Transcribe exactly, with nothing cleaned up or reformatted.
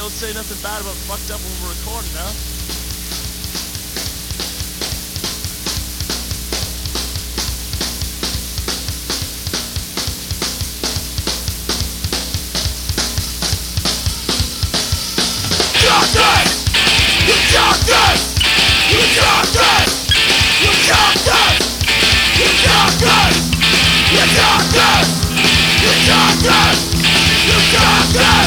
don't say nothing bad about fucked up when we're recording, huh? Justice! You justice! You justice! You justice! You justice! You justice! You justice! You justice!